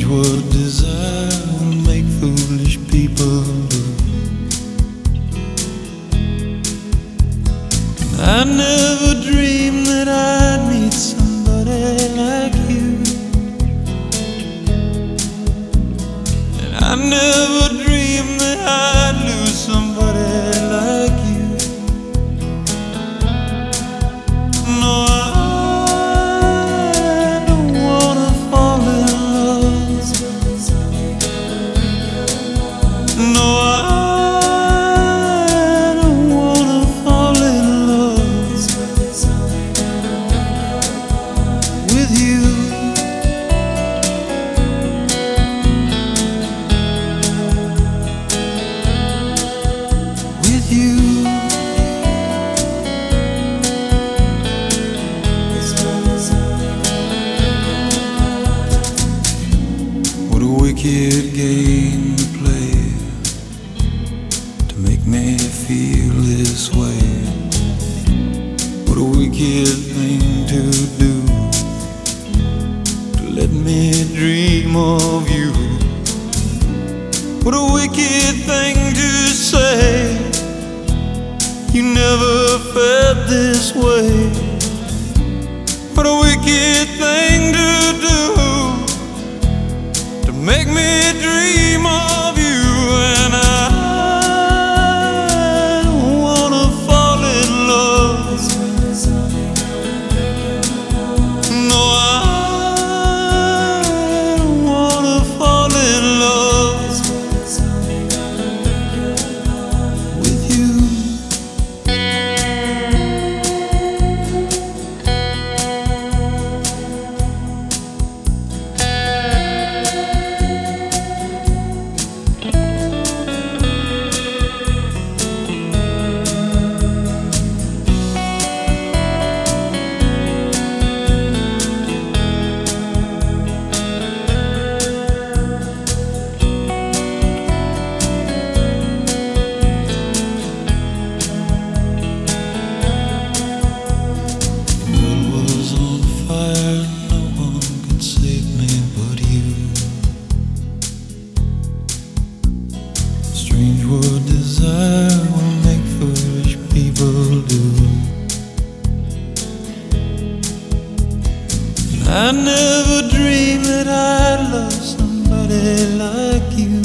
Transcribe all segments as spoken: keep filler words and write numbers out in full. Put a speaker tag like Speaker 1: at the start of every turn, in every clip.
Speaker 1: what desire will make foolish people do. I never dreamed that I'd meet somebody like you, and I never dreamed that I'd lose somebody like you. No, I don't wanna fall in love. No, I don't wanna fall in love with you. With you. What a wicked game to play to make me feel this way. What a wicked thing to do to let me dream of you. What a wicked thing to say, you never felt this way. What a wicked thing to do to make me dream of you. And I don't wanna fall in love. No, I don't wanna fall in love with you. Strange what desire will make foolish people do. I never dreamed that I'd love somebody like you,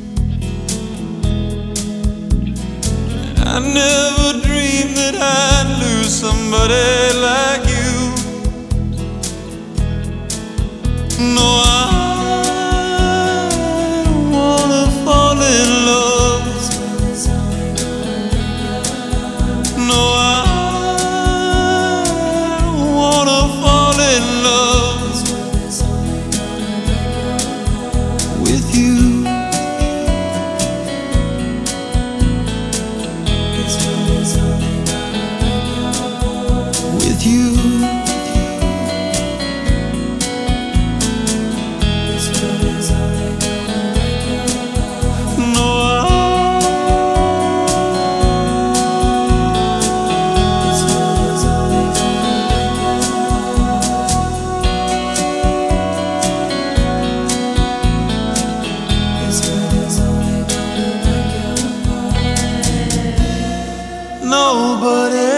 Speaker 1: and I never dreamed that I'd lose somebody like you. No, I don't wanna fall in love. No, I don't wanna fall in love with you. With you. No, nobody